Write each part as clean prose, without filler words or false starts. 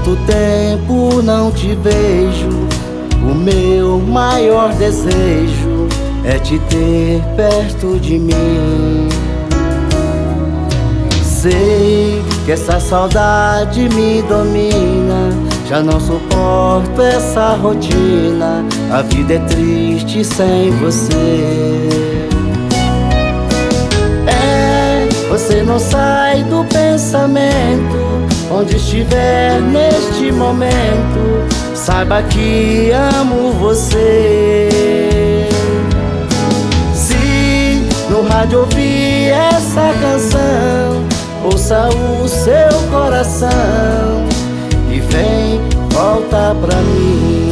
Quanto tempo não te vejo, o meu maior desejo é te ter perto de mim. Sei que essa saudade me domina, já não suporto essa rotina, a vida é triste sem você. Você não sai do pensamento, onde estiver neste momento, saiba que amo você. Se no rádio ouvir essa canção, ouça o seu coração e vem, volta pra mim.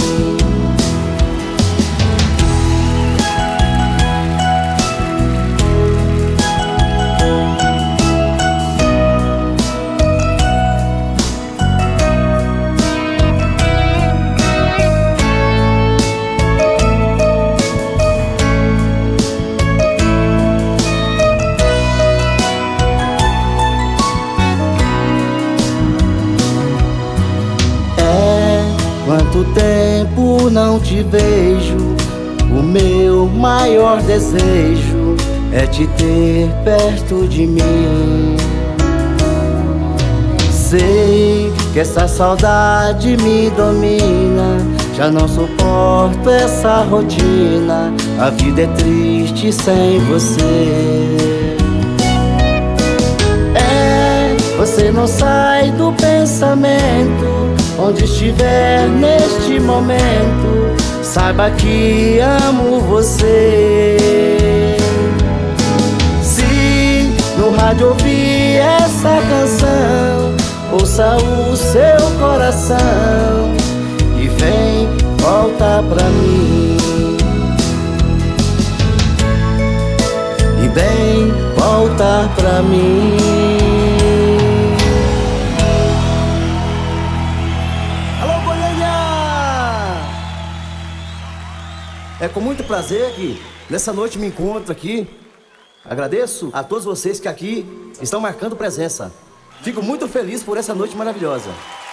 Quanto tempo não te vejo, o meu maior desejo é te ter perto de mim. Sei que essa saudade me domina, já não suporto essa rotina, a vida é triste sem você. Você não sai do pensamento, onde estiver neste momento, saiba que amo você. Se no rádio ouvir essa canção, ouça o seu coração e vem, volta pra mim. E vem, volta pra mim. É com muito prazer que nessa noite me encontro aqui. Agradeço a todos vocês que aqui estão marcando presença. Fico muito feliz por essa noite maravilhosa.